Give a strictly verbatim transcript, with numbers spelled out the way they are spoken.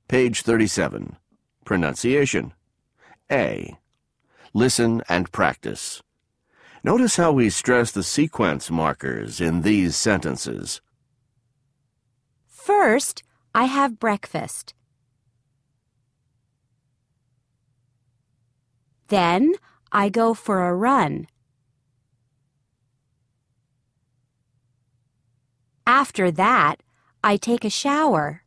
Page thirty-seven. Pronunciation. A. Listen and practice. Notice how we stress the sequence markers in these sentences. First, I have breakfast. Then, I go for a run. After that, I take a shower.